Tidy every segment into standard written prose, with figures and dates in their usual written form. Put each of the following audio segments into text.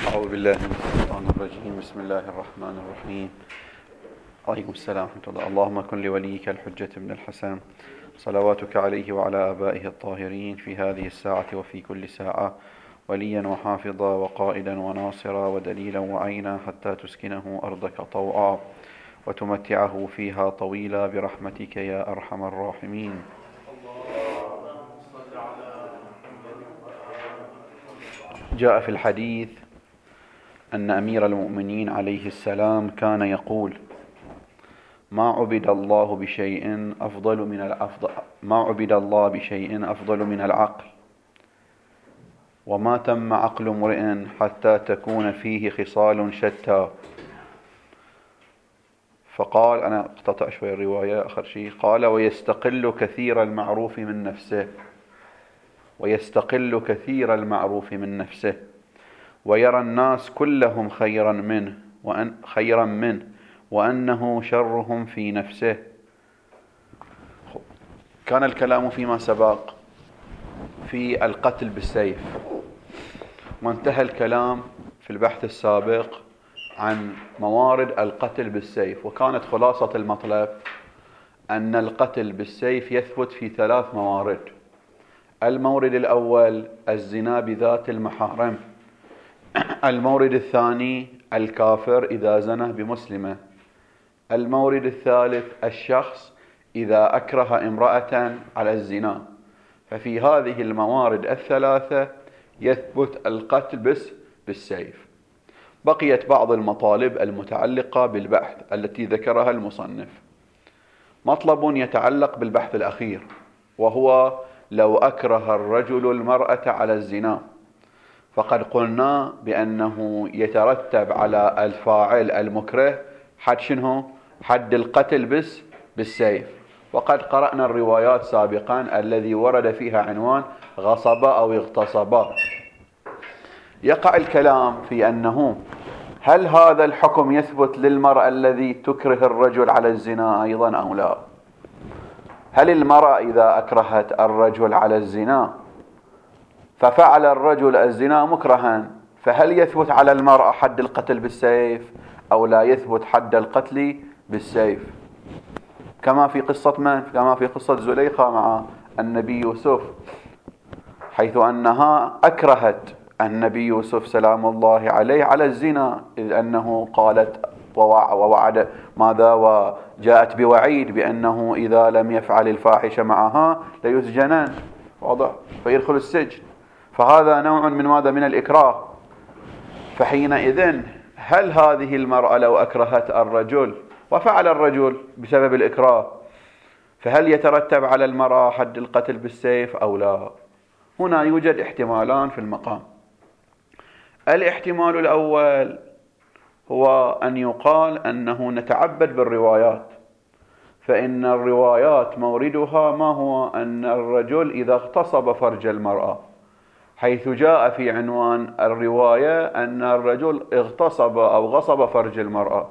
أعوذ بالله من الشيطان الرجيم. بسم الله الرحمن الرحيم. عليكم السلام ورحمة الله. اللهم كن لوليك الحجة بن الحسن صلواتك عليه وعلى آبائه الطاهرين في هذه الساعة وفي كل ساعة وليا وحافظا وقائدا وناصرا ودليلا وعينا حتى تسكنه أرضك طوعا وتمتعه فيها طويلا برحمتك يا أرحم الراحمين. جاء في الحديث أن أمير المؤمنين عليه السلام كان يقول: ما عبد الله بشيء أفضل من العقل، وما تم عقل امرئ حتى تكون فيه خصال شتى. فقال، أنا اقتطع شوي الرواية آخر شيء، قال: ويستقل كثير المعروف من نفسه ويرى الناس كلهم خيرا منه وأنه شرهم في نفسه. كان الكلام فيما سبق في القتل بالسيف، وانتهى الكلام في البحث السابق عن موارد القتل بالسيف، وكانت خلاصة المطلب أن القتل بالسيف يثبت في 3 موارد. المورد الأول الزنا بذات المحارم، المورد الثاني الكافر إذا زنى بمسلمة، المورد الثالث الشخص إذا أكره امرأة على الزنا. ففي هذه الموارد الثلاثة يثبت القتل بالسيف. بقيت بعض المطالب المتعلقة بالبحث التي ذكرها المصنف. مطلب يتعلق بالبحث الأخير، وهو لو أكره الرجل المرأة على الزنا، فقد قلنا بأنه يترتب على الفاعل المكره حد شنو؟ حد القتل بالسيف. وقد قرأنا الروايات سابقا الذي ورد فيها عنوان غصب أو اغتصب. يقع الكلام في أنه هل هذا الحكم يثبت للمرأة الذي تكره الرجل على الزنا أيضا أو لا؟ هل المرأة إذا أكرهت الرجل على الزنا ففعل الرجل الزنا مكرها، فهل يثبت على المرأة حد القتل بالسيف أو لا يثبت حد القتل بالسيف؟ كما في قصة من؟ كما في قصة زليخة مع النبي يوسف، حيث أنها أكرهت النبي يوسف سلام الله عليه على الزنا، إذ أنه قالت ووعد ماذا، وجاءت بوعيد بأنه إذا لم يفعل الفاحشة معها ليسجنن، واضح، فيدخل السجن. فهذا نوع من ماذا؟ من الإكراه. فحينئذ هل هذه المرأة لو أكرهت الرجل وفعل الرجل بسبب الإكراه، فهل يترتب على المرأة حد القتل بالسيف أو لا؟ هنا يوجد احتمالان في المقام. الاحتمال الأول هو أن يقال أنه نتعبد بالروايات، فإن الروايات موردها ما هو؟ أن الرجل إذا اغتصب فرج المرأة، حيث جاء في عنوان الرواية أن الرجل اغتصب أو غصب فرج المرأة،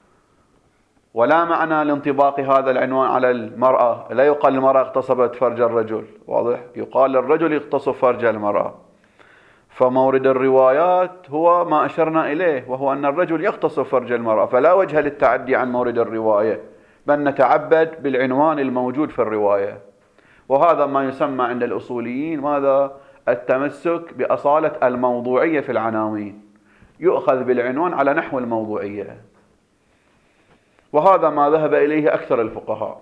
ولا معنى لانطباق هذا العنوان على المرأة. لا يقال المرأة اغتصبت فرج الرجل، واضح، يقال الرجل يغتصب فرج المرأة. فمورد الروايات هو ما أشرنا إليه، وهو أن الرجل يغتصب فرج المرأة، فلا وجه للتعدي عن مورد الرواية، بل نتعبد بالعنوان الموجود في الرواية. وهذا ما يسمى عند الأصوليين ماذا؟ التمسك بأصالة الموضوعية في العناوين، يؤخذ بالعنوان على نحو الموضوعية، وهذا ما ذهب إليه أكثر الفقهاء.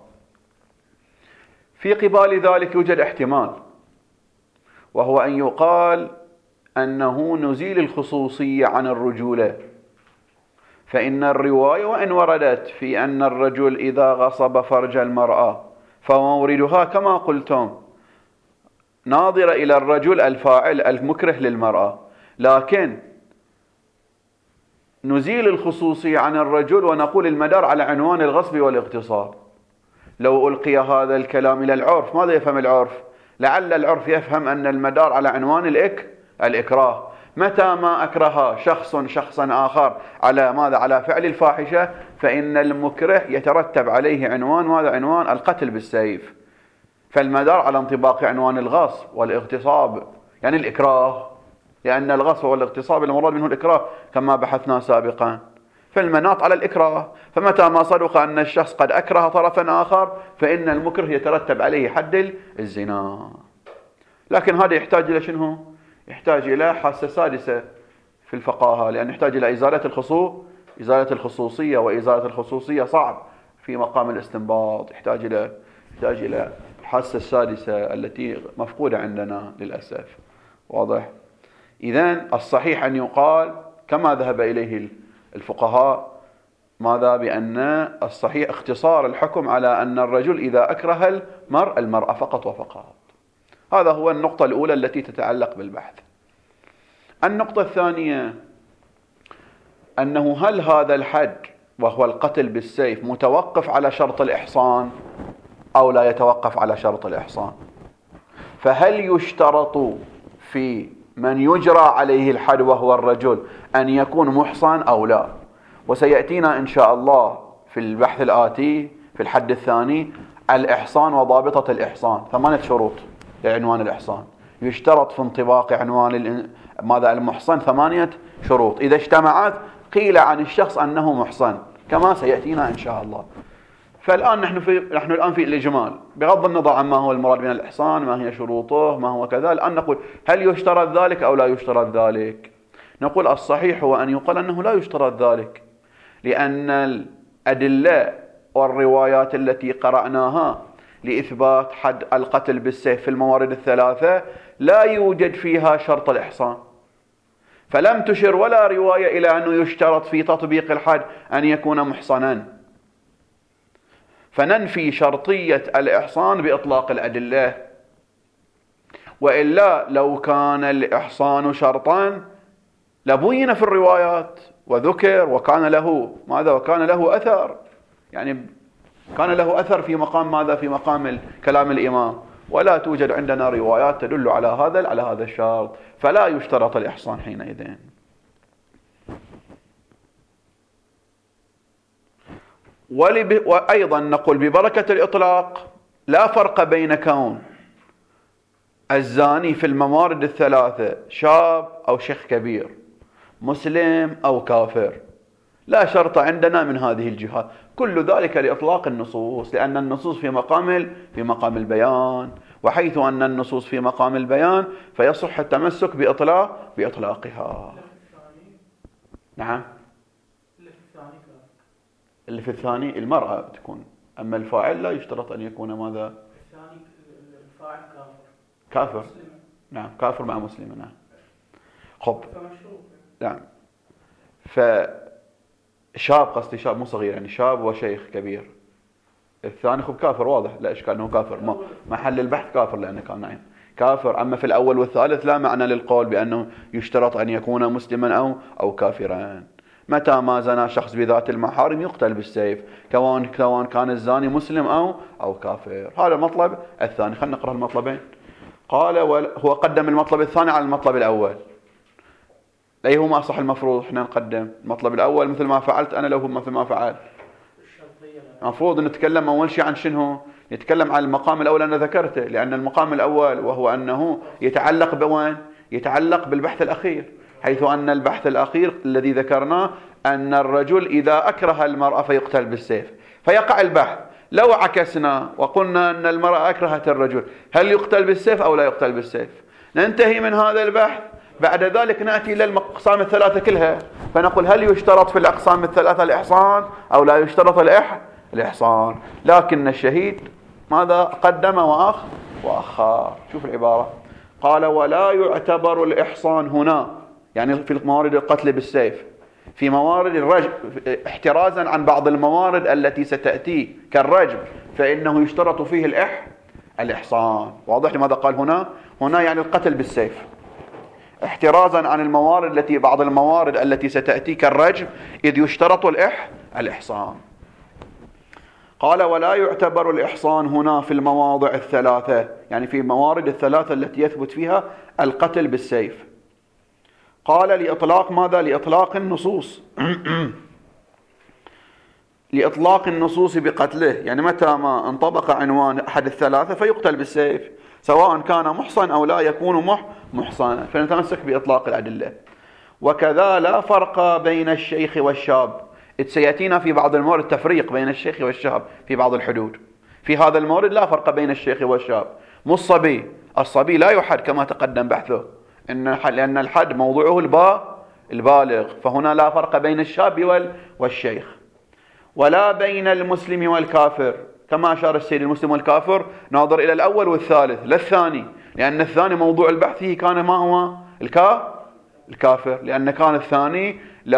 في قبال ذلك يوجد احتمال، وهو أن يقال أنه نزيل الخصوصية عن الرجولة، فإن الرواية وإن وردت في أن الرجل إذا غصب فرج المرأة فموردها كما قلتم ناظر إلى الرجل الفاعل المكره للمرأة، لكن نزيل الخصوصية عن الرجل ونقول المدار على عنوان الغصب والاغتصاب. لو ألقي هذا الكلام إلى العرف، ماذا يفهم العرف؟ لعل العرف يفهم أن المدار على عنوان الإكراه. متى ما أكره شخصا آخر على ماذا؟ على فعل الفاحشة، فإن المكره يترتب عليه عنوان ماذا؟ عنوان القتل بالسيف. فالمدار على انطباق عنوان الغصب والاغتصاب، يعني الإكراه. لأن الغصب والاغتصاب المراد منه الإكراه كما بحثنا سابقا، فالمناط على الإكراه، فمتى ما صدق أن الشخص قد أكره طرفا آخر فإن المكره يترتب عليه حد الزنا. لكن هذا يحتاج إلى شنو؟ يحتاج إلى حاسة سادسة في الفقاهة، لأن يحتاج إلى إزالة الخصوصية، وإزالة الخصوصية صعب في مقام الاستنباط، يحتاج إلى الحاسة السادسة التي مفقودة عندنا للأسف. واضح؟ إذن الصحيح أن يقال كما ذهب إليه الفقهاء، ماذا؟ بأن الصحيح اختصار الحكم على أن الرجل إذا أكره المرأة فقط وفقط. هذا هو النقطة الأولى التي تتعلق بالبحث. النقطة الثانية أنه هل هذا الحد وهو القتل بالسيف متوقف على شرط الإحصان أو لا يتوقف على شرط الإحصان؟ فهل يشترط في من يجرى عليه الحد وهو الرجل أن يكون محصن أو لا؟ وسيأتينا إن شاء الله في البحث الآتي في الحد الثاني الإحصان وضابطة الإحصان، 8 شروط لعنوان الإحصان، يشترط في انطباق عنوان ماذا المحصن 8 شروط، إذا اجتمعت قيل عن الشخص أنه محصن كما سيأتينا إن شاء الله. فالآن نحن الآن في الإجمال بغض النظر عما هو المراد من الإحصان، ما هي شروطه، ما هو كذا. الآن نقول هل يشترط ذلك أو لا يشترط ذلك؟ نقول الصحيح هو أن يقال أنه لا يشترط ذلك، لأن الأدلة والروايات التي قرأناها لإثبات حد القتل بالسيف في الموارد الثلاثة لا يوجد فيها شرط الإحصان، فلم تشر ولا رواية إلى أنه يشترط في تطبيق الحد أن يكون محصنا، فننفي شرطية الإحصان بإطلاق الأدلة. وإلا لو كان الإحصان شرطا لبين في الروايات وذكر وكان له ماذا؟ وكان له أثر، يعني كان له أثر في مقام ماذا؟ في مقام كلام الإمام، ولا توجد عندنا روايات تدل على هذا الشرط، فلا يشترط الإحصان حينئذ. وأيضا نقول ببركة الإطلاق لا فرق بين كون الزاني في الموارد الثلاثة شاب أو شيخ كبير، مسلم أو كافر، لا شرط عندنا من هذه الجهات، كل ذلك لإطلاق النصوص، لأن النصوص في مقام البيان، وحيث أن النصوص في مقام البيان فيصح التمسك بإطلاقها. نعم، اللي في الثاني المرأة تكون، أما الفاعل لا يشترط أن يكون ماذا؟ الثاني الفاعل كافر. نعم، كافر مع مسلم. نعم. خب. نعم. فشاب، قصدي شاب مو صغير، يعني شاب وشيخ كبير. الثاني خب كافر، واضح لا إشكال أنه كافر، محل البحث كافر لأنه كان نعم كافر. أما في الأول والثالث لا معنى للقول بأنه يشترط أن يكون مسلما أو كافرا. متى ما زنى شخص بذات المحارم يقتل بالسيف، كون كان الزاني مسلم أو كافر. هذا المطلب الثاني. خلينا نقرأ المطلبين. قال هو قدم المطلب الثاني على المطلب الأول. أيهما أصح المفروض احنا نقدم؟ المطلب الأول مثل ما فعلت أنا، لو مثل ما فعل. المفروض أن نتكلم أول شيء عن شنو؟ نتكلم عن المقام الأول أنا ذكرته، لأن المقام الأول وهو أنه يتعلق بوين؟ يتعلق بالبحث الأخير، حيث أن البحث الأخير الذي ذكرناه أن الرجل إذا أكره المرأة فيقتل بالسيف، فيقع البحث. لو عكسنا وقلنا أن المرأة أكرهت الرجل، هل يقتل بالسيف أو لا يقتل بالسيف؟ ننتهي من هذا البحث، بعد ذلك نأتي إلى الأقسام الثلاثة كلها، فنقول هل يشترط في الأقسام الثلاثة الإحصان أو لا يشترط الإحصان. لكن الشهيد ماذا قدم وأخر. شوف العبارة، قال ولا يعتبر الإحصان هنا، يعني في موارد القتل بالسيف، في موارد الرجم احترازا عن بعض الموارد التي ستأتي كالرجم فإنه يشترط فيه الإحصان. واضح لماذا قال هنا يعني القتل بالسيف، احترازا عن بعض الموارد التي ستأتي كالرجم، إذ يشترط الإحصان. قال ولا يعتبر الإحصان هنا في المواضع الثلاثة، يعني في موارد الثلاثة التي يثبت فيها القتل بالسيف. قال لإطلاق ماذا؟ لإطلاق النصوص لإطلاق النصوص بقتله، يعني متى ما انطبق عنوان أحد الثلاثة فيقتل بالسيف، سواء كان محصن أو لا يكون محصنا، فنتمسك بإطلاق الأدلة. وكذا لا فرق بين الشيخ والشاب. سيأتينا في بعض المورد تفريق بين الشيخ والشاب في بعض الحدود. في هذا المورد لا فرق بين الشيخ والشاب. مو الصبي لا يحد كما تقدم بحثه، لأن الحد موضوعه البالغ، فهنا لا فرق بين الشاب والشيخ. ولا بين المسلم والكافر، كما أشار السيد. المسلم والكافر ناظر إلى الأول والثالث لا الثاني، لأن الثاني موضوع البحث فيه كان ما هو الكافر، لأن كان الثاني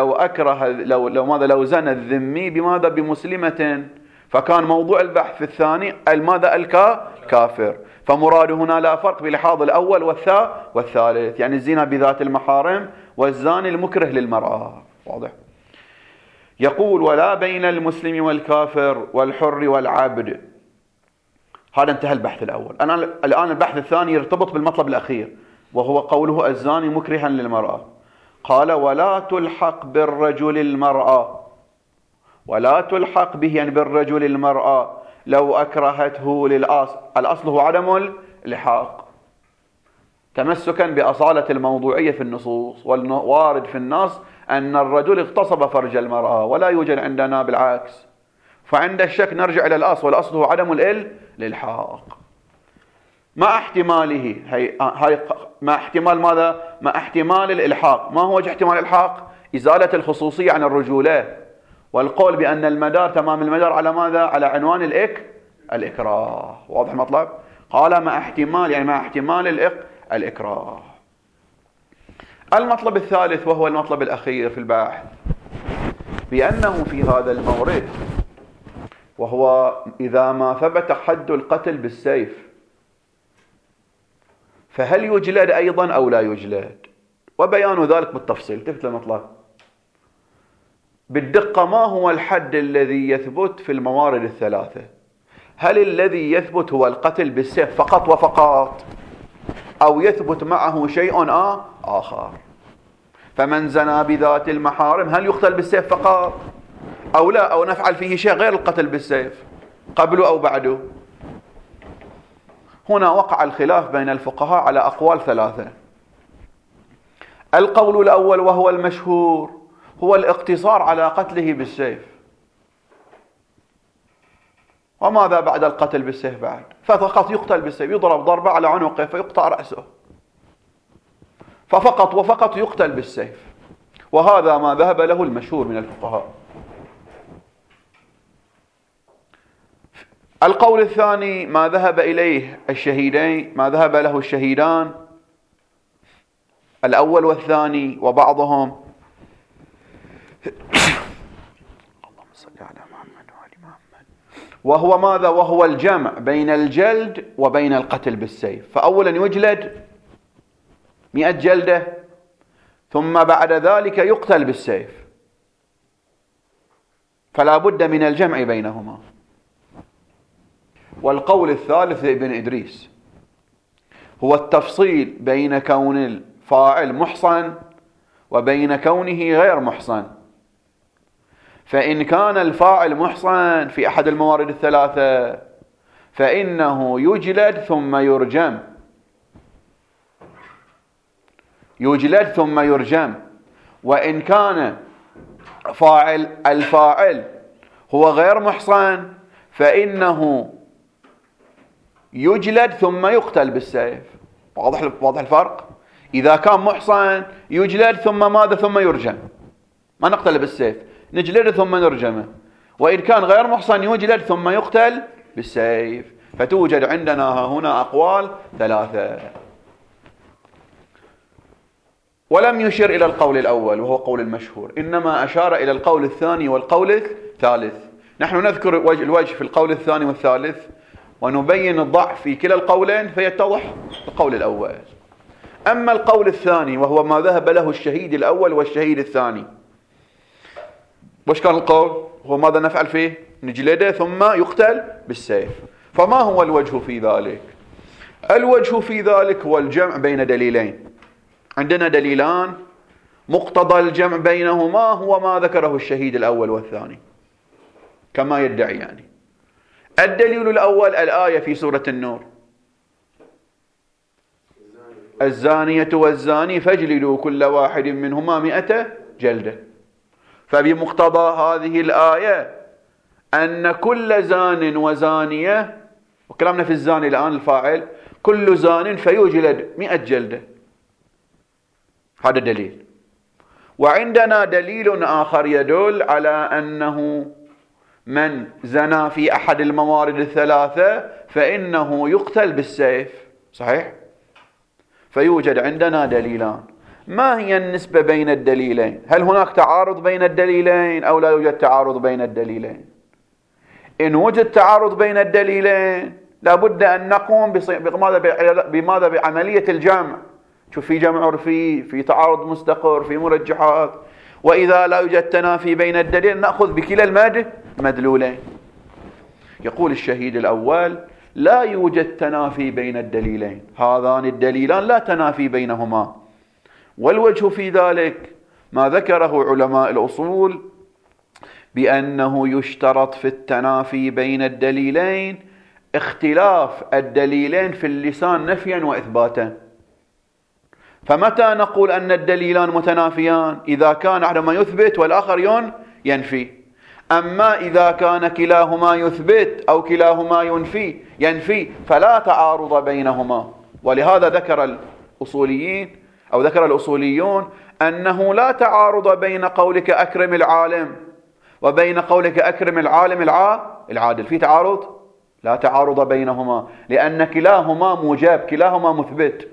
لو زنى الذمي بماذا؟ بمسلمة، فكان موضوع البحث في الثاني ماذا؟ الكافر. فمراد هنا لا فرق بلحاظ الأول والثالث، يعني الزنا بذات المحارم والزاني المكره للمرأة. واضح؟ يقول ولا بين المسلم والكافر والحر والعبد. هذا انتهى البحث الأول. الآن البحث الثاني يرتبط بالمطلب الأخير، وهو قوله الزاني مكرها للمرأة. قال ولا تلحق بالرجل المرأة، ولا تلحق به يعني بالرجل المرأة لو أكرهته للأصل. الأصل هو عدم الإلحاق، تمسكا بأصالة الموضوعية في النصوص، والوارد في النص أن الرجل اغتصب فرج المرأة، ولا يوجد عندنا بالعكس. فعند الشك نرجع إلى الأصل، والأصل هو عدم الإلحاق مع احتماله. مع احتمال ماذا؟ مع احتمال الإلحاق. ما هو وجه احتمال الإلحاق؟ إزالة الخصوصية عن الرجولة، والقول بأن المدار تمام المدار على ماذا؟ على عنوان الإكراه. واضح المطلب؟ قال مع احتمال، يعني مع احتمال الإكراه. المطلب الثالث وهو المطلب الأخير في البحث، بأنه في هذا المورد، وهو إذا ما ثبت حد القتل بالسيف فهل يجلد أيضا أو لا يجلد؟ وبيان ذلك بالتفصيل. تفت المطلب بالدقة. ما هو الحد الذي يثبت في الموارد الثلاثة؟ هل الذي يثبت هو القتل بالسيف فقط وفقط، أو يثبت معه شيء آخر؟ فمن زنى بذات المحارم هل يقتل بالسيف فقط أو لا، أو نفعل فيه شيء غير القتل بالسيف قبله أو بعده؟ هنا وقع الخلاف بين الفقهاء على أقوال ثلاثة. القول الأول وهو المشهور هو الاقتصار على قتله بالسيف. وماذا بعد القتل بالسيف بعد؟ ففقط يقتل بالسيف، يضرب ضربة على عنقه فيقطع رأسه، ففقط وفقط يقتل بالسيف. وهذا ما ذهب له المشهور من الفقهاء. القول الثاني ما ذهب إليه الشهيدين، ما ذهب له الشهيدان الأول والثاني وبعضهم، اللهم صل على محمد وآل محمد، وهو ماذا؟ وهو الجمع بين الجلد وبين القتل بالسيف. فأولا يجلد 100 جلدة، ثم بعد ذلك يقتل بالسيف، فلا بد من الجمع بينهما. والقول الثالث لابن إدريس هو التفصيل بين كون الفاعل محصن وبين كونه غير محصن. فإن كان الفاعل محصن في أحد الموارد الثلاثة فإنه يجلد ثم يرجم، يجلد ثم يرجم. وإن كان الفاعل هو غير محصن فإنه يجلد ثم يقتل بالسيف. واضح الفرق؟ إذا كان محصن يجلد ثم ماذا؟ ثم يرجم، ما نقتل بالسيف، نجلد ثم نرجمه. وإن كان غير محصن يجلد ثم يقتل بالسيف. فتوجد عندنا هنا أقوال ثلاثة. ولم يشر إلى القول الأول وهو قول المشهور، إنما أشار إلى القول الثاني والقول الثالث. نحن نذكر الوجه في القول الثاني والثالث ونبين الضعف في كلا القولين فيتضح القول الأول. أما القول الثاني وهو ما ذهب له الشهيد الأول والشهيد الثاني، وش كان القول؟ هو ماذا نفعل فيه؟ نجلده ثم يقتل بالسيف. فما هو الوجه في ذلك؟ الوجه في ذلك هو الجمع بين دليلين. عندنا دليلان مقتضى الجمع بينهما هو ما ذكره الشهيد الأول والثاني كما يدعي. يعني الدليل الأول الآية في سورة النور الزانية والزاني فاجلدوا كل واحد منهما 100 جلدة. فبمقتضى هذه الآية أن كل زان وزانية، وكلامنا في الزاني الآن الفاعل، كل زان فيجلد 100 جلدة. هذا دليل. وعندنا دليل آخر يدل على أنه من زنى في أحد الموارد الثلاثة فإنه يقتل بالسيف. صحيح؟ فيوجد عندنا دليلان. ما هي النسبة بين الدليلين؟ هل هناك تعارض بين الدليلين أو لا يوجد تعارض بين الدليلين؟ إن وجد تعارض بين الدليلين لابد أن نقوم بماذا؟ بعملية الجمع. شوف، في جمع عرفي، في تعارض مستقر، في مرجحات. وإذا لا يوجد تنافي بين الدليل نأخذ بكلا المدلولين. يقول الشهيد الأول: لا يوجد تنافي بين الدليلين، هذان الدليلان لا تنافي بينهما. والوجه في ذلك ما ذكره علماء الأصول بأنه يشترط في التنافي بين الدليلين اختلاف الدليلين في اللسان نفيا وإثباتا. فمتى نقول أن الدليلان متنافيان؟ إذا كان أحدهما يثبت والآخر ينفي. أما إذا كان كلاهما يثبت أو كلاهما ينفي فلا تعارض بينهما. ولهذا ذكر الأصوليين أو ذكر الأصوليون أنه لا تعارض بين قولك أكرم العالم وبين قولك أكرم العالم العادل. في تعارض؟ لا تعارض بينهما، لأن كلاهما موجب، كلاهما مثبت.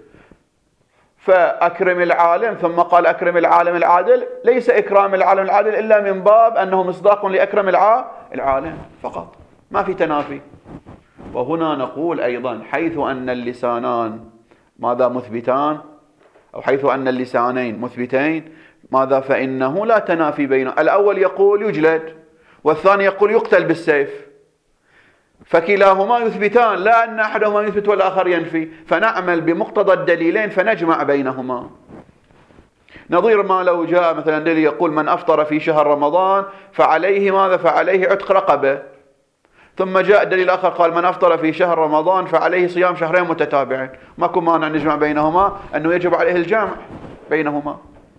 فأكرم العالم ثم قال أكرم العالم العادل، ليس إكرام العالم العادل إلا من باب أنه مصداق لأكرم العالم فقط، ما في تنافي. وهنا نقول أيضا حيث أن اللسانان ماذا مثبتان، أو حيث أن اللسانين مثبتين ماذا، فإنه لا تنافي بينه. الأول يقول يجلد والثاني يقول يقتل بالسيف، فكلاهما يثبتان، لا أن أحدهما يثبت والآخر ينفي، فنعمل بمقتضى الدليلين فنجمع بينهما. نظير ما لو جاء مثلا دليل يقول من أفطر في شهر رمضان فعليه ماذا؟ فعليه عتق رقبة، ثم جاء دليل آخر قال من أفطر في شهر رمضان فعليه صيام شهرين متتابعين. ماكو مانع نجمع بينهما، أنه يجب عليه الجمع بينهما.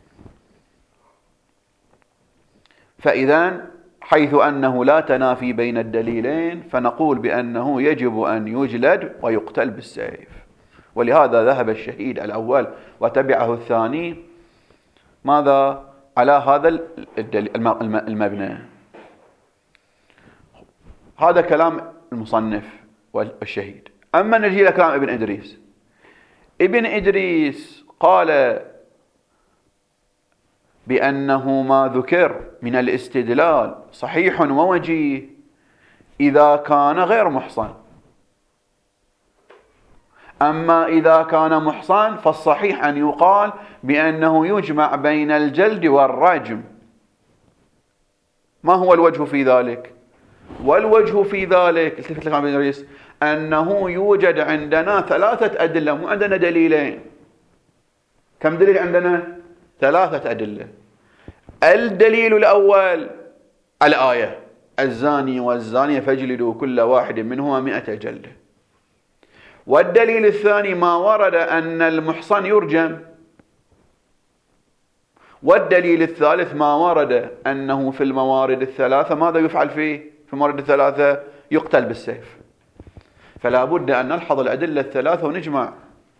فإذا حيث أنه لا تنافي بين الدليلين فنقول بأنه يجب أن يجلد ويقتل بالسيف. ولهذا ذهب الشهيد الأول وتبعه الثاني ماذا؟ على هذا المبنى. هذا كلام المصنف والشهيد. أما نجي إلى كلام ابن إدريس. ابن إدريس قال بأنه ما ذكر من الاستدلال صحيح ووجيه إذا كان غير محصن. أما إذا كان محصن فالصحيح أن يقال بأنه يجمع بين الجلد والرجم. ما هو الوجه في ذلك؟ والوجه في ذلك التفت لك عن ابن إدريس أنه يوجد عندنا 3 أدلة، مو عندنا دليلين. كم دليل عندنا؟ 3 أدلة. الدليل الأول الآية الزاني والزانية فاجلدوا كل واحد منهما 100 جلدة. والدليل الثاني ما ورد أن المحصن يرجم. والدليل الثالث ما ورد أنه في الموارد الثلاثة ماذا يفعل فيه؟ في الموارد الثلاثة يقتل بالسيف. فلا بد أن نلحظ الأدلة الثلاثة ونجمع.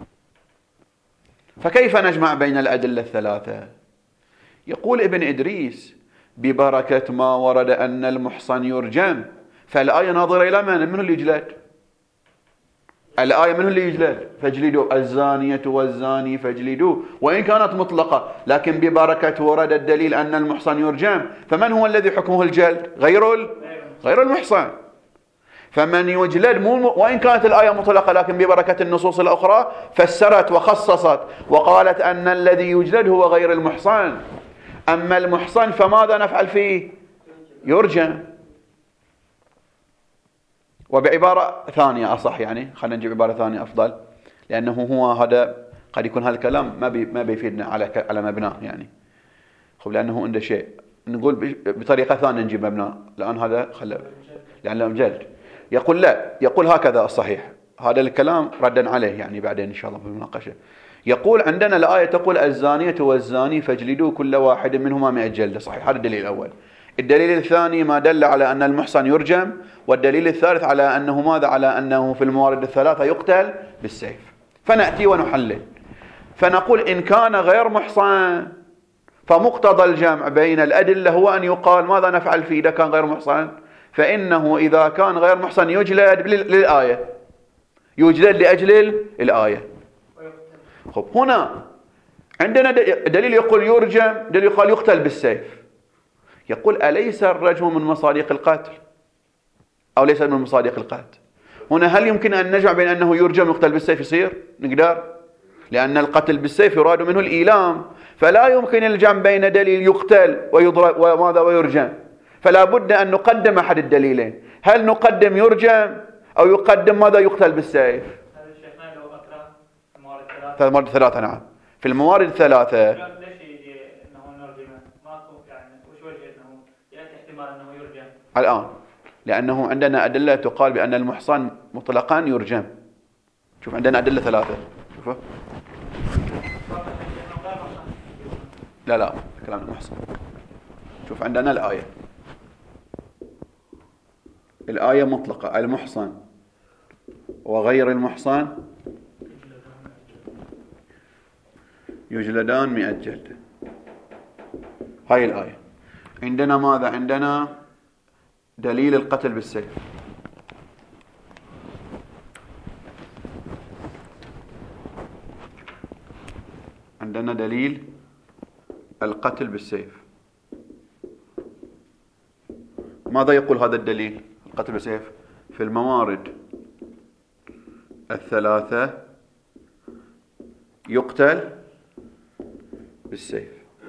فكيف نجمع بين الأدلة الثلاثة؟ يقول ابن إدريس ببركة ما ورد أن المحصن يرجم، فالآية ناظرة إلى من اللي يجلد؟ الآية من اللي يجلد؟ فاجلدوا الزانية والزاني فاجلدوا، وإن كانت مطلقة، لكن ببركة ورد الدليل أن المحصن يرجم، فمن هو الذي حكمه الجلد؟ غير المحصن. فمن يجلد وإن كانت الآية مطلقة، لكن ببركة النصوص الأخرى فسرت وخصصت وقالت أن الذي يجلد هو غير المحصن. أما المحصن فماذا نفعل فيه؟ يرجم. وبعبارة ثانية أصح، يعني خلينا نجيب عبارة ثانية أفضل، لأنه هو هذا قد يكون هذا الكلام ما بيفيدنا على مبناه، يعني لأنه عنده شيء نقول بطريقة ثانية نجيب مبناه، لأن هذا لأنه جلد. يقول لا، يقول هكذا الصحيح، هذا الكلام ردا عليه يعني بعدين إن شاء الله بالمناقشة. يقول عندنا الآية تقول الزانية والزاني فاجلدوا كل واحد منهما 100 جلدة. صحيح، هذا الدليل الأول. الدليل الثاني ما دل على أن المحصن يرجم، والدليل الثالث على أنه ماذا؟ على أنه في الموارد الثلاثة يقتل بالسيف. فنأتي ونحلل فنقول إن كان غير محصن فمقتضى الجمع بين الأدلة هو أن يقال ماذا نفعل فيه إذا كان غير محصن؟ فإنه إذا كان غير محصن يجلد للآية، يجلد لأجل الآية. خب هنا عندنا دليل يقول يرجم، دليل يقول يقتل بالسيف. يقول أليس الرجم من مصادق القتل أو ليس من مصادق القتل؟ هنا هل يمكن أن نجمع بين أنه يرجم ويقتل بالسيف؟ يصير نقدر، لأن القتل بالسيف يراد منه الإيلام، فلا يمكن الجمع بين دليل يقتل ويضرب وماذا ويرجم، فلا بد أن نقدم أحد الدليلين. هل نقدم يرجم أو يقدم ماذا؟ يقتل بالسيف. في الموارد الثلاثة. نعم، في الموارد الثلاثة. ليش يجي انه نرجم؟ ماكو يعني وش وجه انه ياتي احتمال انه يرجم؟ الآن لأنه عندنا أدلة تقال بأن المحصن مطلقا يرجم. شوف عندنا أدلة ثلاثة. شوفوا. لا كلام المحصن. شوف عندنا الآية مطلقة، المحصن وغير المحصن يجلدان 100 جلدة. هاي الآية. عندنا ماذا؟ عندنا دليل القتل بالسيف. عندنا دليل القتل بالسيف. ماذا يقول هذا الدليل القتل بالسيف؟ في الموارد الثلاثة يقتل بالسيف،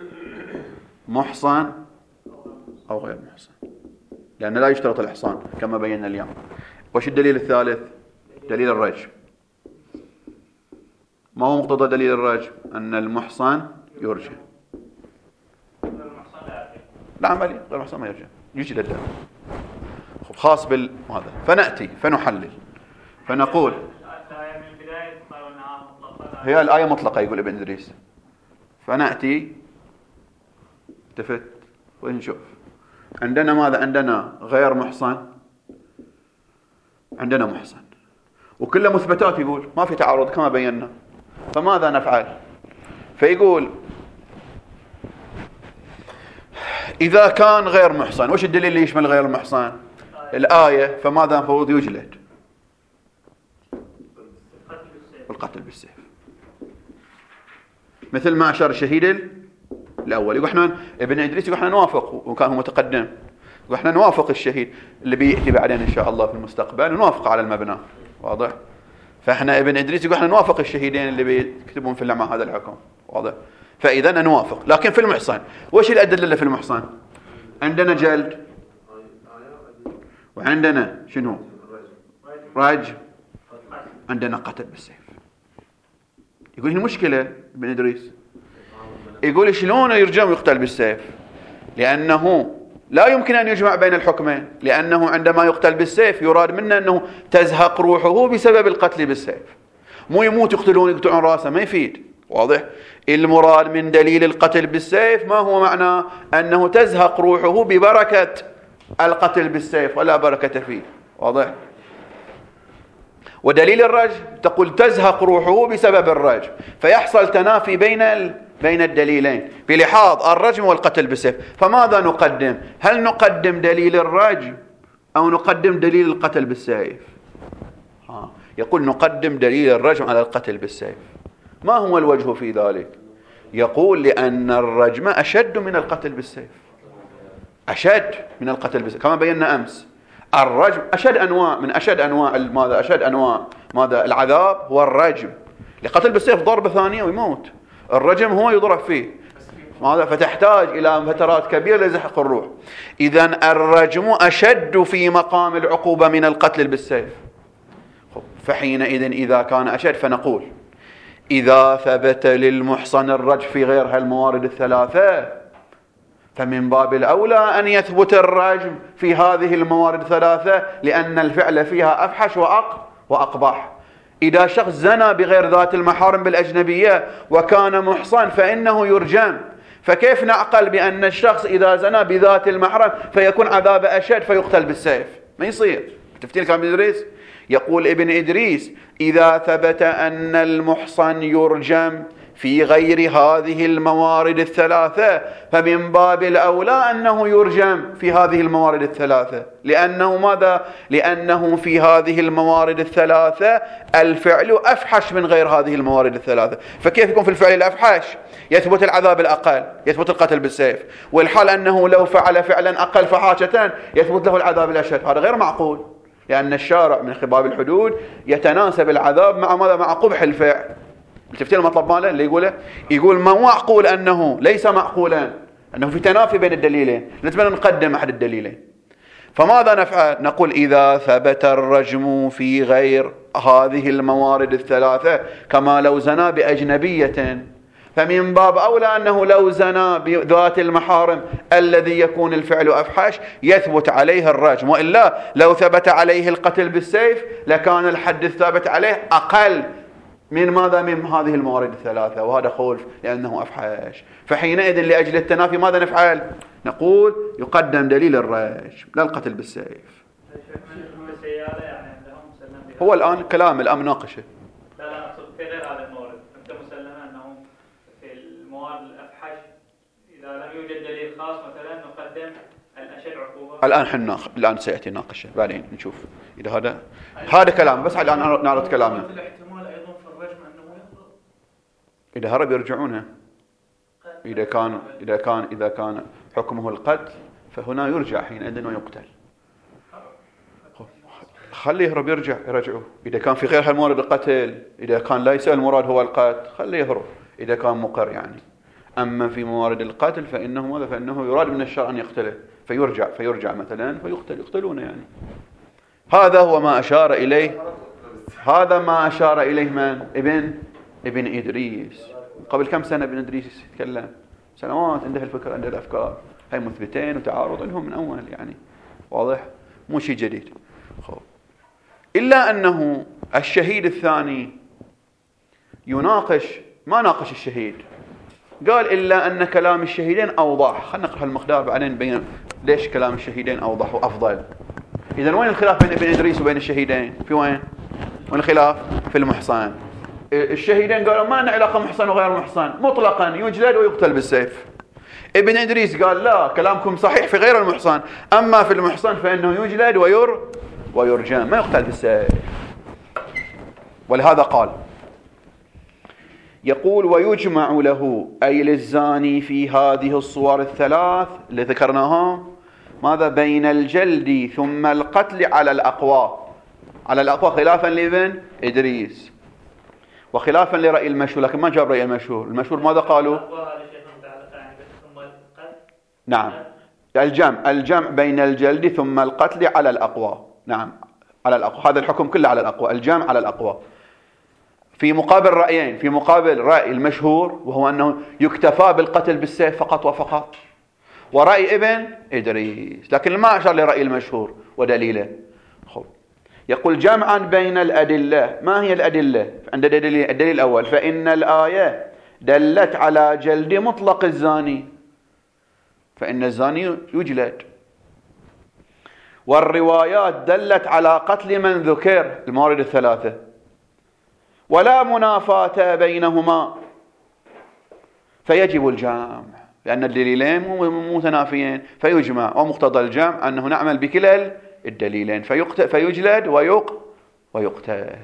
محصن أو غير محصن، لأن لا يشترط الإحصان كما بينا اليوم. وش الدليل الثالث؟ دليل الرجم. ما هو مقتضى دليل الرجم؟ أن المحصن يرجم. لا عملي غير المحصن ما يرجم، يجي للدم خاص بالهذا. فنأتي فنحلل فنقول هي الآية مطلقة يقول ابن إدريس. فنأتي التفت ونشوف عندنا ماذا؟ عندنا غير محصن، عندنا محصن، وكله مثبتات. يقول ما في تعارض كما بينا، فماذا نفعل؟ فيقول إذا كان غير محصن، وش الدليل اللي يشمل غير المحصن؟ الآية. فماذا المفروض؟ يجلد القتل بالسيف، مثل ما أشار الشهيد الأول. يقول احنا ابن إدريس يقول احنا نوافق، وكان هو متقدم، يقول احنا نوافق الشهيد اللي بيأتي بعدين إن شاء الله في المستقبل، ونوافق على المبنى. واضح؟ فاحنا ابن إدريس يقول احنا نوافق الشهيدين اللي بيكتبون في اللمعة هذا الحكم. واضح؟ فإذا نوافق. لكن في المحصن وش الأدلة اللي في المحصن؟ عندنا جلد، وعندنا شنو؟ رجم، عندنا قتل بالسيف. يقول هنا مشكلة ابن إدريس، يقول شلون يرجم ويقتل بالسيف؟ لأنه لا يمكن أن يجمع بين الحكمين، لأنه عندما يقتل بالسيف يراد منه أنه تزهق روحه بسبب القتل بالسيف، مو يموت يقطعون راسه، ما يفيد. واضح؟ المراد من دليل القتل بالسيف ما هو معناه؟ أنه تزهق روحه ببركة القتل بالسيف ولا بركة فيه. واضح؟ ودليل الرجم تقول تزهق روحه بسبب الرجم، فيحصل تنافي بين الدليلين بلحاظ الرجم والقتل بالسيف. فماذا نقدم؟ هل نقدم دليل الرجم أو نقدم دليل القتل بالسيف؟ يقول نقدم دليل الرجم على القتل بالسيف. ما هو الوجه في ذلك؟ يقول لأن الرجم أشد من القتل بالسيف، أشد من القتل بالسيف كما بينا أمس. الرجم أشد أنواع من أشد أنواع ماذا؟ أشد أنواع ماذا؟ العذاب هو الرجم. لقتل بالسيف ضربة ثانية ويموت، الرجم هو يضرب فيه ماذا؟ فتحتاج إلى فترات كبيرة لزحق الروح. إذن الرجم أشد في مقام العقوبة من القتل بالسيف. فحينئذ إذا كان أشد فنقول إذا ثبت للمحصن الرجم في غير هالموارد الثلاثة فمن باب الأولى أن يثبت الرجم في هذه الموارد الثلاثة، لأن الفعل فيها أفحش وأقبح. إذا شخص زنى بغير ذات المحارم بالأجنبية وكان محصن فإنه يرجم. فكيف نعقل بأن الشخص إذا زنى بذات المحرم فيكون عذاب أشد فيقتل بالسيف؟ ما يصير. تفتين كلام ابن إدريس؟ يقول ابن إدريس: إذا ثبت أن المحصن يرجم في غير هذه الموارد الثلاثة فمن باب الأولى أنه يرجم في هذه الموارد الثلاثة. لأنه ماذا؟ لأنه في هذه الموارد الثلاثة الفعل أفحش من غير هذه الموارد الثلاثة. فكيف يكون في الفعل الأفحش يثبت العذاب الأقل، يثبت القتل بالسيف، والحال أنه لو فعل فعلا أقل فحاشة يثبت له العذاب الأشد؟ هذا غير معقول، لأن الشارع من خباب الحدود يتناسب العذاب مع ماذا؟ مع قبح الفعل. شفتين المطلب ماله اللي يقوله؟ يقول ما معقول أنه ليس معقولا أنه في تنافي بين الدليلين، لازم نقدم أحد الدليلين. فماذا نفعل؟ نقول إذا ثبت الرجم في غير هذه الموارد الثلاثة كما لو زنى بأجنبية فمن باب أولى أنه لو زنى بذات المحارم الذي يكون الفعل أفحش يثبت عليه الرجم، وإلا لو ثبت عليه القتل بالسيف لكان الحد الثابت عليه أقل من ماذا؟ من هذه الموارد الثلاثة، وهذا خلف لأنه أفحش. فحينئذ لأجل التنافي ماذا نفعل؟ نقول يقدم دليل الرجم لا القتل بالسيف. هو الآن كلام الآن مناقشة. لا أقصد في غير هذا المورد، أنت مسلمة أنه في الموارد الأفحش إذا لم يوجد دليل خاص مثلا نقدم الأشد عقوبة. الآن سيأتي ناقشة بعدين نشوف إذا هذا كلام، بس الآن نعرض كلامنا. إذا هرب يرجعونه. إذا كان حكمه القتل فهنا يرجع حينئذ ويقتل. خليه يهرب يرجعوه. إذا كان في غير هالمورد القتل، إذا كان ليس المراد هو القتل خليه يهرب إذا كان مقر يعني. أما في موارد القتل فإنه ماذا؟ فإنه يراد من الشرع أن يقتله فيرجع مثلا يقتلونه يعني. هذا هو ما أشار إليه. هذا ما أشار إليه من؟ ابن إدريس. قبل كم سنة ابن إدريس يتكلم؟ سنوات عنده الفكرة، عنده الأفكار، هاي مثبتين وتعارض لهم من أول يعني. واضح؟ مو شيء جديد. إلا أنه الشهيد الثاني ما ناقش الشهيد، قال إلا أن كلام الشهيدين أوضح. خلنا نقرأ المقدار بعدين نبين ليش كلام الشهيدين أوضح وأفضل. إذن وين الخلاف بين ابن إدريس وبين الشهيدين؟ في وين الخلاف؟ في المحصن. الشهيدين قالوا ما لنا علاقة محصن وغير محصن، مطلقا يجلد ويقتل بالسيف. ابن إدريس قال لا، كلامكم صحيح في غير المحصن، أما في المحصن فإنه يجلد ويرجم ما يقتل بالسيف. ولهذا قال يقول ويجمع له أي للزاني في هذه الصور الثلاث اللي ذكرناها ماذا؟ بين الجلد ثم القتل على الأقوى خلافا لابن إدريس وخلافا لرأي المشهور، لكن ما جاب رأي المشهور ماذا قالوا؟ نعم الجمع بين الجلد ثم القتل على الأقوى. نعم على الأقوى، هذا الحكم كله على الأقوى، الجمع على الأقوى. في مقابل رأيين، في مقابل رأي المشهور وهو أنه يكتفى بالقتل بالسيف فقط وفقط، ورأي ابن إدريس، لكن ما أشار لرأي المشهور ودليله. يقول جمعا بين الأدلة. ما هي الأدلة؟ عند الدليل الأول فإن الآية دلت على جلد مطلق الزاني، فإن الزاني يجلد، والروايات دلت على قتل من ذكر، الموارد الثلاثة، ولا منافاة بينهما فيجب الجمع، لأن الدليلين متنافيين فيجمع، ومقتضى الجمع أنه نعمل بكلا الدليلين فيجلد ويقتل.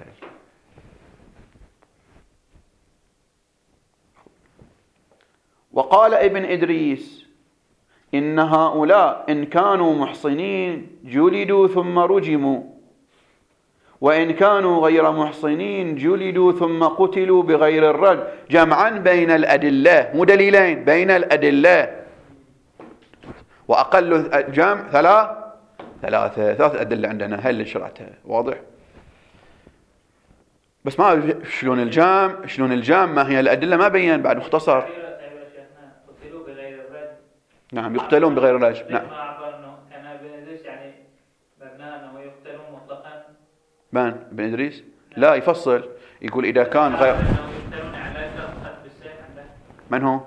وقال ابن إدريس إن هؤلاء إن كانوا محصنين جلدوا ثم رجموا، وإن كانوا غير محصنين جلدوا ثم قتلوا بغير الرجم، جمعا بين الأدلة، مو دليلين، بين الأدلة. وأقل جمع ثلاث أدلة عندنا هل اللي شرعتها. واضح؟ بس ما شلون الجمع ما هي الأدلة ما بين بعد مختصر. نعم يقتلون بغير الرجم. نعم بان ابن إدريس لا يفصل، يقول إذا كان غير. من هو؟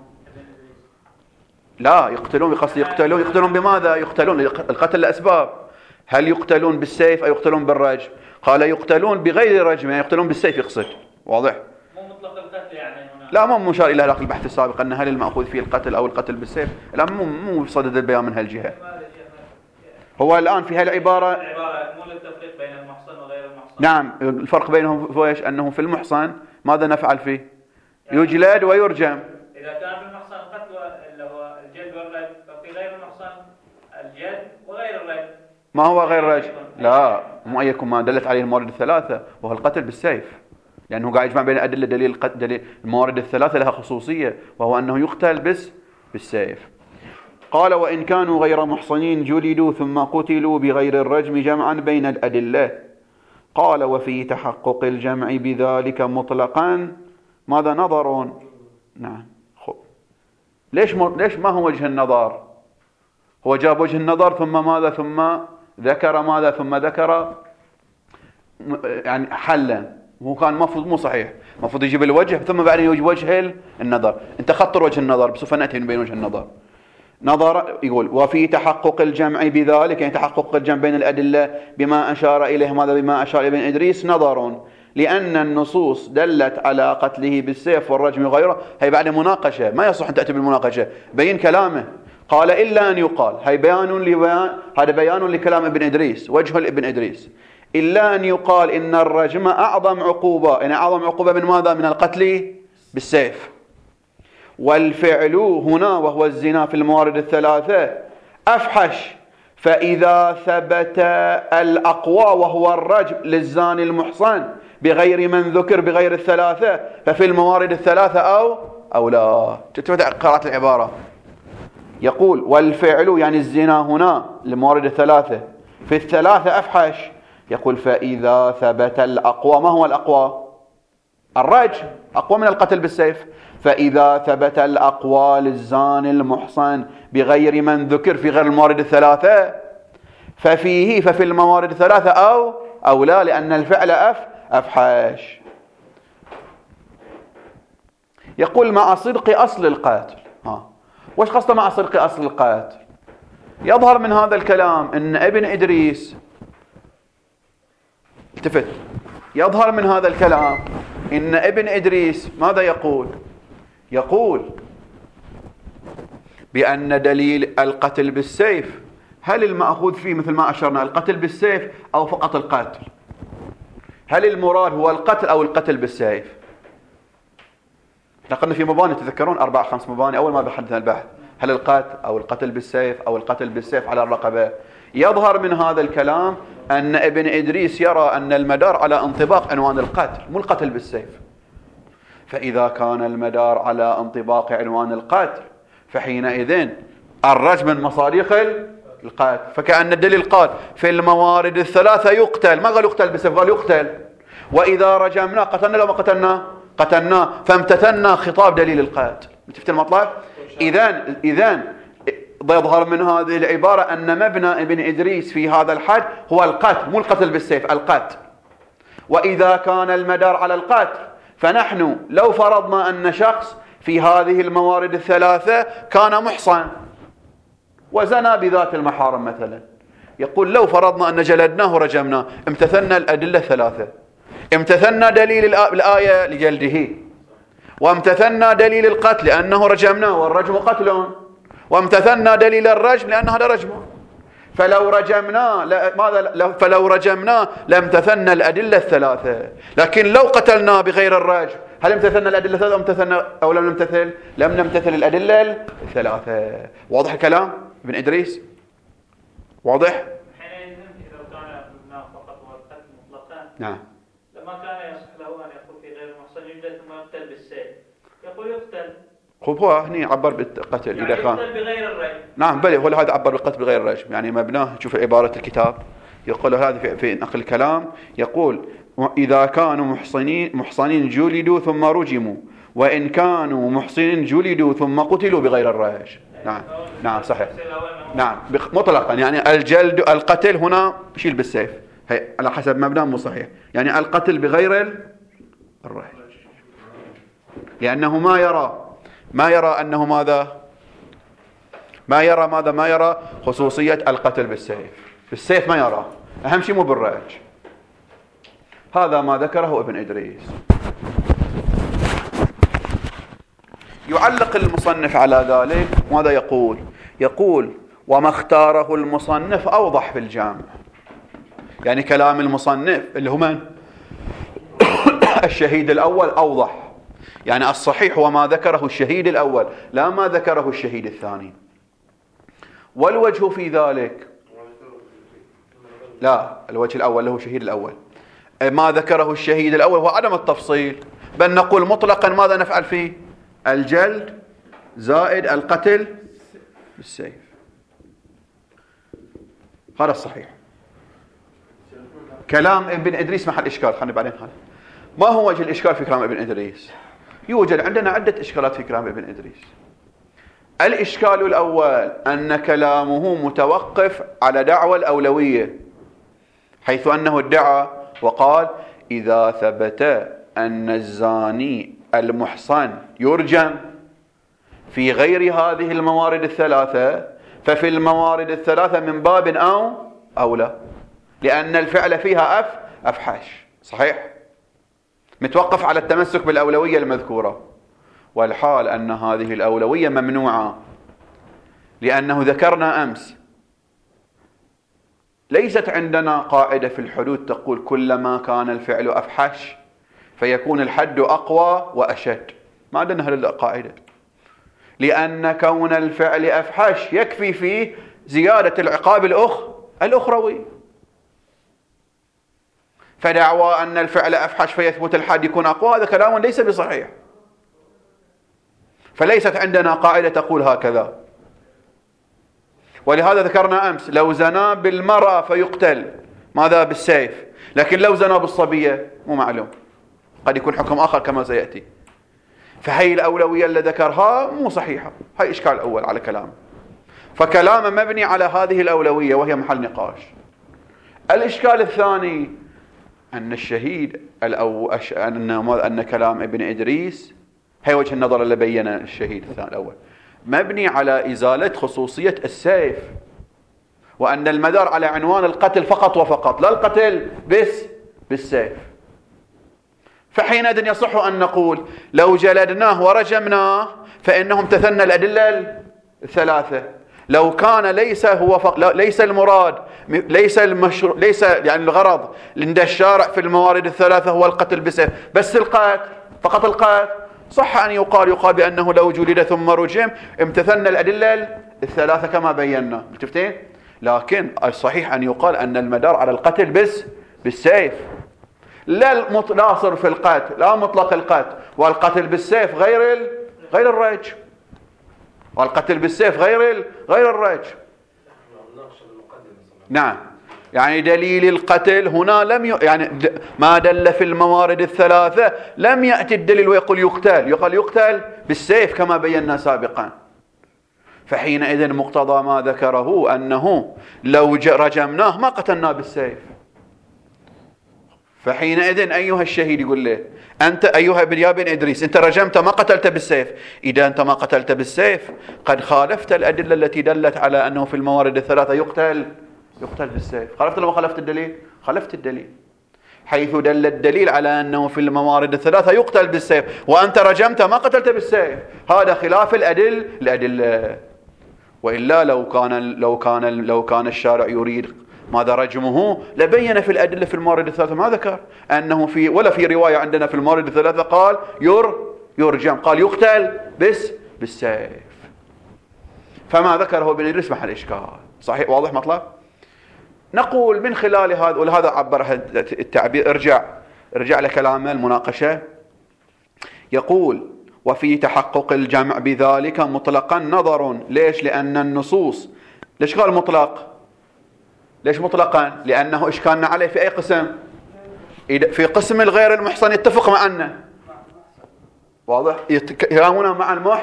لا يقتلون بقصد يقتلون بماذا؟ يقتلون القتل لأسباب. هل يقتلون بالسيف أو يقتلون بالرجم؟ قال يقتلون بغير رجم، يعني يقتلون بالسيف يقصد. واضح؟ مو مطلق القتل يعني هنا. لا مو مشار إلى هذاك البحث السابق أن هل المأخوذ فيه القتل أو القتل بالسيف. لا مو بصدد البيان من هالجهة. هو الآن في هالعبارة مو للتفريق بين المحصن وغير المحصن. نعم الفرق بينهم هو ايش؟ أنه في المحصن ماذا نفعل فيه؟ يجلد ويرجم. إذا كان في المحصن القتل اللي هو الجلد والرجم، ففي غير المحصن الجلد وغير الرجم. ما هو غير الرجم؟ لا مو أيكم ما دلت عليه الموارد الثلاثة وهو القتل بالسيف، لأنه قاعد يجمع بين أدلة دليل الموارد الثلاثة لها خصوصية وهو أنه يقتل بالسيف. قال وإن كانوا غير محصنين جلدوا ثم قتلوا بغير الرجم جمعا بين الأدلة. قال وفي تحقق الجمع بذلك مطلقا ماذا نظر؟ نعم ليش ما هو وجه النظر؟ هو جاب وجه النظر ثم ماذا؟ ثم ذكر ماذا؟ ثم ذكر يعني حلا. هو كان مفروض مو صحيح، مفروض يجيب الوجه ثم بعدين يجيب وجه النظر. انت خطر وجه النظر بسوف نأتي بين وجه النظر. نظر يقول وفي تحقق الجمع بذلك، يعني تحقق الجمع بين الأدلة بما أشار إليه ماذا؟ بما أشار ابن إدريس نظر، لأن النصوص دلت على قتله بالسيف والرجم وغيره. هي بعد مناقشة، ما يصح أن تأتي بالمناقشة، بين كلامه. قال إلا أن يقال، هي هذا بيان لكلام ابن إدريس، وجه لابن إدريس. إلا أن يقال إن الرجم أعظم عقوبة، يعني أعظم عقوبة من ماذا؟ من القتل بالسيف. والفعل هنا وهو الزنا في الموارد الثلاثة أفحش، فإذا ثبت الأقوى وهو الرجم للزاني المحصن بغير من ذكر بغير الثلاثة ففي الموارد الثلاثة أو لا. تتبع قراءة العبارة. يقول والفعل يعني الزنا هنا للموارد الثلاثة في الثلاثة أفحش. يقول فإذا ثبت الأقوى، ما هو الأقوى؟ الرجم أقوى من القتل بالسيف. فإذا ثبت الأقوى للزاني المحصن بغير من ذكر في غير الموارد الثلاثة ففي الموارد الثلاثة أو لا، لأن الفعل أفحش. يقول مع صدق أصل القاتل. وش قصده مع صدق أصل القاتل؟ يظهر من هذا الكلام أن ابن إدريس التفت، يظهر من هذا الكلام إن ابن إدريس ماذا يقول؟ يقول بأن دليل القتل بالسيف هل المأخوذ فيه مثل ما أشرنا القتل بالسيف أو فقط القتل؟ هل المراد هو القتل أو القتل بالسيف؟ نقلنا في مباني تذكرون 4-5 مباني أول ما بحدثنا البحث، هل القتل أو القتل بالسيف أو القتل بالسيف على الرقبة. يظهر من هذا الكلام أن ابن إدريس يرى أن المدار على انطباق عنوان القتل مو القتل بالسيف. فإذا كان المدار على انطباق عنوان القتل فحينئذ الرجم من مصاريخ القتل. فكأن الدليل قال في الموارد الثلاثة يقتل، ما قال يقتل بالسيف، قال يقتل. وإذا رجمنا قتلنا لو ما قتلنا فامتثلنا خطاب دليل القتل. شفت المطلب؟ إذن يظهر من هذه العبارة أن مبنى ابن إدريس في هذا الحد هو القتل مو القتل بالسيف، القتل. وإذا كان المدار على القتل فنحن لو فرضنا أن شخص في هذه الموارد الثلاثة كان محصن وزنى بذات المحارم مثلا، يقول لو فرضنا أن جلدناه ورجمناه امتثلنا الأدلة الثلاثة، امتثلنا دليل الآية لجلده، وامتثلنا دليل القتل لأنه رجمناه والرجم قتل، وامتثلنا دليل الرجم لأن هذا رجم. فلو رجمنا لامتثلنا الأدلة الثلاثة. لكن لو قتلنا بغير الرجم هل امتثلنا الأدلة الثلاثة أو لم نمتثل؟ لم نمتثل الأدلة الثلاثة. واضح الكلام ابن إدريس؟ واضح؟ حينئذ إذا كان ابناء فقط والقتل مطلقا نعم لما كان يصح له أن يقول في غير المحصن يجلد ثم يقتل بالسيف، يقول يقتل. هو هني عبر بالقتل يعني إذا كان يقتل بغير الرجم. نعم بل هو هذا عبر بالقتل بغير الرجم، يعني مبناه. شوف عبارة الكتاب يقول هذا في نقل الكلام، يقول إذا كانوا محصنين جلدوا ثم رجموا، وإن كانوا محصنين جلدوا ثم قتلوا بغير الرجم. نعم صحيح. نعم مطلقا، يعني الجلد القتل هنا يشيل بالسيف، هي على حسب مبنى مو صحيح، يعني القتل بغير الرجم، لأنه ما يرى أنه ماذا؟ ما يرى خصوصية القتل بالسيف ما يرى، أهم شيء مو بالرج. هذا ما ذكره ابن إدريس. يعلق المصنف على ذلك ماذا يقول وما اختاره المصنف أوضح في الجامع. يعني كلام المصنف اللي هو من؟ الشهيد الأول أوضح، يعني الصحيح هو ما ذكره الشهيد الأول لا ما ذكره الشهيد الثاني. والوجه في ذلك لا، الوجه الأول له الشهيد الأول، ما ذكره الشهيد الأول هو عدم التفصيل، بل نقول مطلقا ماذا نفعل فيه؟ الجلد زائد القتل بالسيف، هذا الصحيح. كلام ابن إدريس محل إشكال، خلينا بعدين هذا. ما هو وجه الإشكال في كلام ابن إدريس؟ يوجد عندنا عدة إشكالات في كلام ابن إدريس. الإشكال الأول أن كلامه متوقف على دعوى الأولوية، حيث أنه ادعى وقال إذا ثبت أن الزاني المحصن يرجم في غير هذه الموارد الثلاثة ففي الموارد الثلاثة من باب أو أولى، لأن الفعل فيها أفحش. صحيح، متوقف على التمسك بالأولوية المذكورة، والحال أن هذه الأولوية ممنوعة، لأنه ذكرنا أمس ليست عندنا قاعدة في الحدود تقول كلما كان الفعل أفحش فيكون الحد أقوى وأشد، ما عندنا هذه القاعدة، لأن كون الفعل أفحش يكفي فيه زيادة العقاب الأخروي. فدعوى أن الفعل أفحش فيثبت الحد يكون أقوى هذا كلام ليس بصحيح، فليست عندنا قاعدة تقول هكذا. ولهذا ذكرنا أمس لو زنا بالمرأة فيقتل ماذا؟ بالسيف، لكن لو زنا بالصبية مو معلوم، قد يكون حكم آخر كما سيأتي. فهي الأولوية اللي ذكرها مو صحيحة، هاي إشكال أول على كلام، فكلام مبني على هذه الأولوية وهي محل نقاش. الإشكال الثاني أن الشهيد أن كلام ابن إدريس، هي وجه النظر اللي بيّنه الشهيد الثاني الأول، مبني على إزالة خصوصية السيف، وأن المدار على عنوان القتل فقط وفقط، لا القتل بس بالسيف. فحينئذ يصح أن نقول لو جلدناه ورجمناه فإنهم امتثلنا الأدلة الثلاثة. لو كان ليس المراد ليس يعني الغرض عند الشارع في الموارد الثلاثة هو القتل بالسيف بس القتل فقط القتل، صح أن يقال بأنه لو جلد ثم رجم امتثلنا الأدلة الثلاثة كما بينا، شفتين؟ لكن الصحيح أن يقال أن المدار على القتل بس بالسيف، لا صرف القتل، لا مطلق القتل، والقتل بالسيف غير الرج، والقتل بالسيف غير الرج. نعم، يعني دليل القتل هنا يعني ما دل في الموارد الثلاثة لم يأتي الدليل ويقول يقتل بالسيف كما بينا سابقا. فحينئذ مقتضى ما ذكره أنه لو رجمناه ما قتلناه بالسيف. فحينئذ أيها الشهيد يقول له أنت أيها بن إدريس أنت رجمت ما قتلت بالسيف، إذا أنت ما قتلت بالسيف قد خالفت الأدلة التي دلت على أنه في الموارد الثلاثة يقتل بالسيف. خالفت ولا ما خالفت الدليل؟ خالفت الدليل، حيث دل الدليل على أنه في الموارد الثلاثة يقتل بالسيف وأنت رجمت ما قتلت بالسيف، هذا خلاف الأدلة. وإلا لو كان الشارع يريد ماذا رجمه لبين في الأدلة في الموارد الثلاثة، ما ذكر أنه ولا في رواية عندنا في الموارد الثلاثة قال يرجم، قال يقتل بالسيف. فما ذكره ابن إدريس محل إشكال. صحيح، واضح مطلب؟ نقول من خلال هذا، ولهذا عبر التعبير، ارجع لكلامه المناقشة، يقول وفي تحقق الجمع بذلك مطلقا نظر. ليش؟ لأن النصوص، ليش قال مطلق؟ ليش مطلقا؟ لأنه إشكالنا عليه في أي قسم؟ في قسم الغير المحصن يتفق معنا، واضح؟ كلامنا مع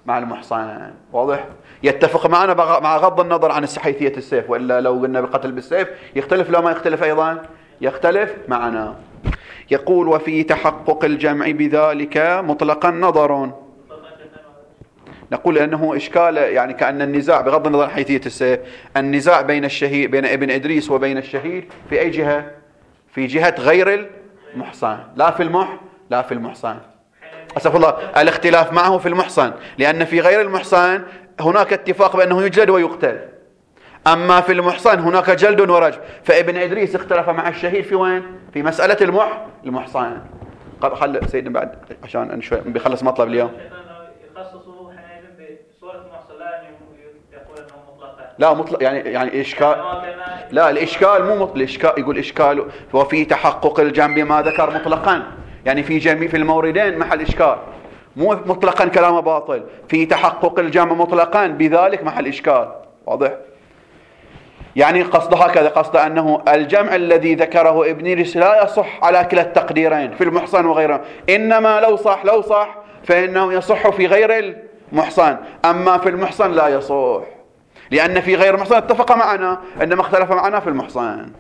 مع المحصن. واضح؟ يتفق معنا مع غض النظر عن حيثية السيف، وإلا لو قلنا بالقتل بالسيف يختلف. لا ما يختلف أيضا، يختلف معنا. يقول وفي تحقق الجمع بذلك مطلقا نظر. نقول أنه إشكال، يعني كأن النزاع بغض النظر عن حيثية السيف، النزاع بين الشهيد، بين ابن إدريس وبين الشهيد في أي جهة؟ في جهة غير المحصن، لا في المحصن. أسف الله، الاختلاف معه في المحصن، لأن في غير المحصن هناك اتفاق بأنه يجلد ويقتل، أما في المحصن هناك جلد ورجم. فابن إدريس اختلف مع الشهيد في وين؟ في مسألة المحصن. خل سيدنا بعد عشان أنا شوي بيخلص مطلب اليوم. يخصصوا حينئذ بصورة المحصن، لا يقول أنه مطلقا. لا مطلق، يعني إشكال. لا الإشكال مو مطلق، الإشكال يقول إشكال وفي تحقق الجمع بما ذكر مطلقا، يعني في جميع في الموردين محل إشكال، مو مطلقا كلامه باطل، في تحقق الجمع مطلقا بذلك محل إشكال. واضح؟ يعني قصد هكذا، قصد أنه الجمع الذي ذكره ابن إدريس لا يصح على كلا التقديرين في المحصن وغيره، إنما لو صح فإنه يصح في غير المحصن، أما في المحصن لا يصح، لأن في غير المحصن اتفق معنا، إنما اختلف معنا في المحصن.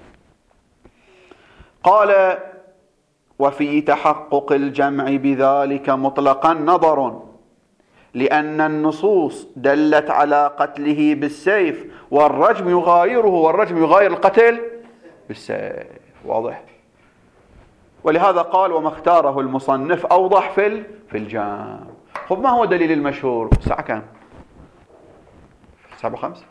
قال وفي تحقق الجمع بذلك مطلقا نظر، لأن النصوص دلت على قتله بالسيف والرجم يغايره، والرجم يغاير القتل بالسيف. واضح؟ ولهذا قال وما اختاره المصنف أوضح في الجامع. خب ما هو دليل المشهور؟ الساعة كم؟ 7:05.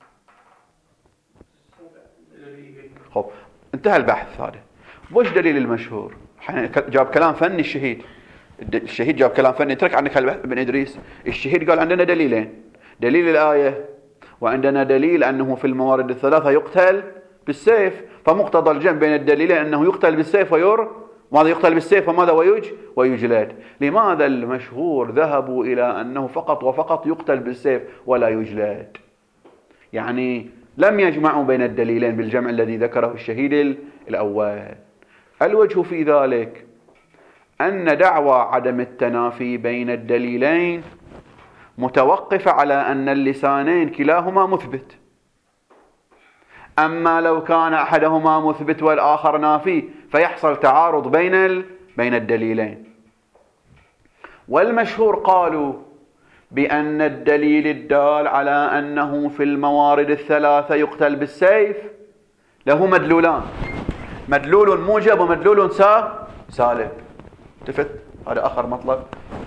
خب انتهى البحث هذا. وش دليل المشهور؟ جاب كلام فني الشهيد جاب كلام فني، ترك عنك ابن إدريس. الشهيد قال عندنا دليلين، دليل الآية وعندنا دليل أنه في الموارد الثلاثة يقتل بالسيف، فمقتضى الجمع بين الدليلين أنه يقتل بالسيف ماذا يقتل بالسيف وماذا ويجلد. لماذا المشهور ذهبوا إلى أنه فقط وفقط يقتل بالسيف ولا يجلد؟ يعني لم يجمعوا بين الدليلين بالجمع الذي ذكره الشهيد الأول. الوجه في ذلك أن دعوى عدم التنافي بين الدليلين متوقفة على أن اللسانين كلاهما مثبت، أما لو كان أحدهما مثبت والآخر نافي فيحصل تعارض بين الدليلين. والمشهور قالوا بأن الدليل الدال على أنه في الموارد الثلاثة يقتل بالسيف له مدلولان، مدلول موجب ومدلول سالب. التفت، هذا آخر مطلب.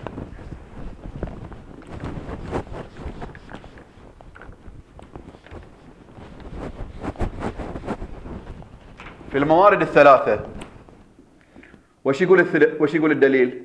في الموارد الثلاثة وش يقول الدليل؟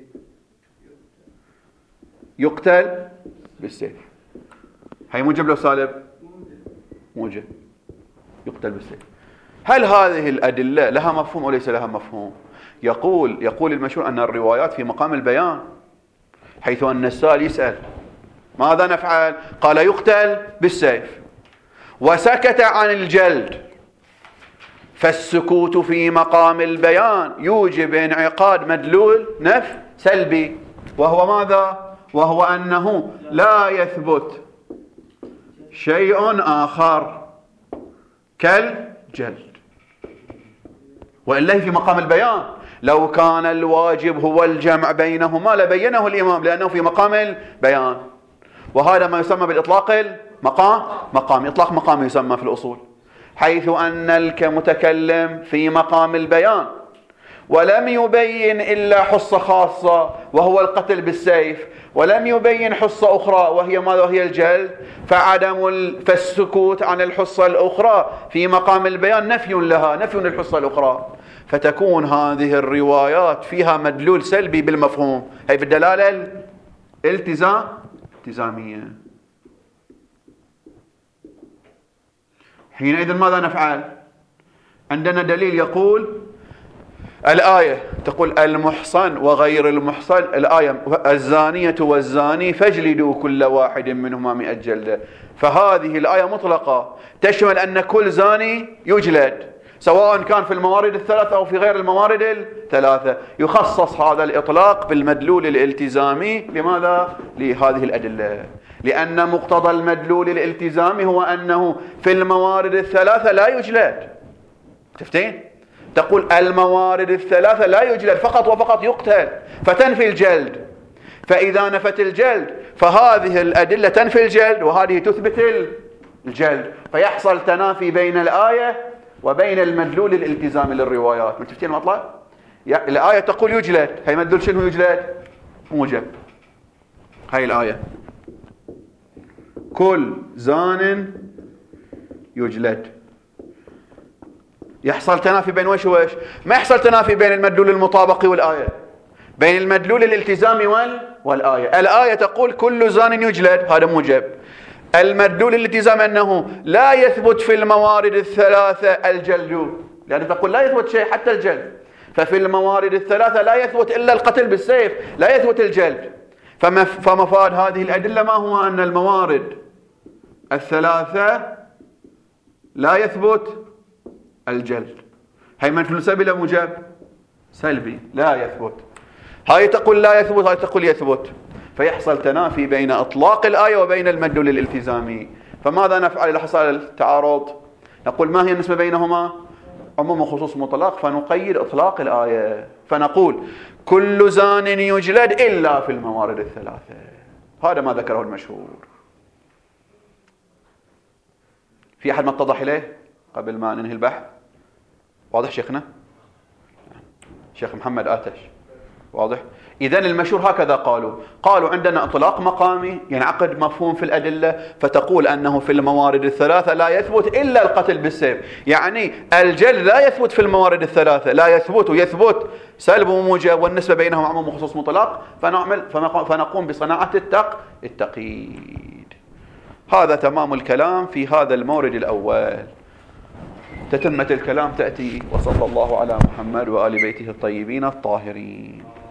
يقتل بالسيف. هي موجب لو سالب؟ موجب، يقتل بالسيف. هل هذه الأدلة لها مفهوم أو ليس لها مفهوم؟ يقول المشهور أن الروايات في مقام البيان، حيث أن السائل يسأل ماذا نفعل؟ قال يقتل بالسيف، وسكت عن الجلد، فالسكوت في مقام البيان يوجب انعقاد مدلول سلبي، وهو ماذا؟ وهو أنه لا يثبت شيء آخر كالجلد، وإلا في مقام البيان. لو كان الواجب هو الجمع بينهما لبينه الإمام، لأنه في مقام البيان، وهذا ما يسمى بالإطلاق إطلاق مقام يسمى في الأصول، حيث أن المتكلم في مقام البيان ولم يبين إلا حصة خاصة وهو القتل بالسيف، ولم يبين حصة أخرى وهي ماذا؟ وهي الجلد، فالسكوت عن الحصة الأخرى في مقام البيان نفي لها، نفي للحصة الأخرى، فتكون هذه الروايات فيها مدلول سلبي بالمفهوم، هي بالدلالة الالتزامية. حينئذ ماذا نفعل؟ عندنا دليل يقول الآية تقول المحصن وغير المحصن، الآية الزانية والزاني فاجلدوا كل واحد منهما 100 جلدة، فهذه الآية مطلقة تشمل أن كل زاني يجلد، سواء كان في الموارد الثلاثة أو في غير الموارد الثلاثة. يخصص هذا الإطلاق بالمدلول الالتزامي. لماذا؟ لهذه الأدلة. لأن مقتضى المدلول الالتزامي هو أنه في الموارد الثلاثة لا يجلد. شفتين؟ تقول الموارد الثلاثة لا يجلد، فقط وفقط يقتل، فتنفي الجلد. فإذا نفت الجلد فهذه الأدلة تنفي الجلد وهذه تثبت الجلد، فيحصل تنافي بين الآية وبين المدلول الالتزامي للروايات. من شفتين المطلب؟ الآية تقول يجلد، هي مدلول شنو يجلد؟ موجب. هاي الآية كل زان يجلد. يحصل تنافي بين وش وش؟ ما يحصل تنافي بين المدلول المطابقي والآية، بين المدلول الالتزامي والآية. الآية تقول كل زان يجلد، هذا موجب. المدلول الالتزامي أنه لا يثبت في الموارد الثلاثة الجلد، لأن تقول لا يثبت شيء حتى الجلد، ففي الموارد الثلاثة لا يثبت إلا القتل بالسيف، لا يثبت الجلد. فمفاد هذه الأدلة ما هو؟ أن الموارد الثلاثة لا يثبت الجلد. هي منفي سلبي لا موجب؟ سلبي، لا يثبت. هاي تقول لا يثبت، هاي تقول يثبت، فيحصل تنافي بين إطلاق الآية وبين المدلول الالتزامي. فماذا نفعل إذا حصل التعارض؟ نقول ما هي النسبة بينهما؟ عموم وخصوص مطلق، فنقيد إطلاق الآية فنقول كل زان يجلد إلا في الموارد الثلاثة. هذا ما ذكره المشهور. في أحد ما اتضح إليه قبل ما ننهي البحث؟ واضح شيخنا؟ شيخ محمد آتش واضح؟ إذن المشهور هكذا قالوا عندنا إطلاق مقامي ينعقد مفهوم في الأدلة، فتقول أنه في الموارد الثلاثة لا يثبت إلا القتل بالسيف، يعني الجلد لا يثبت في الموارد الثلاثة، لا يثبت، ويثبت سلب وموجب والنسبة بينهم عموم وخصوص مطلق، فنقوم بصناعة التقييد. هذا تمام الكلام في هذا المورد الأول. تتمة الكلام تأتي. وصلى الله على محمد وآل بيته الطيبين الطاهرين.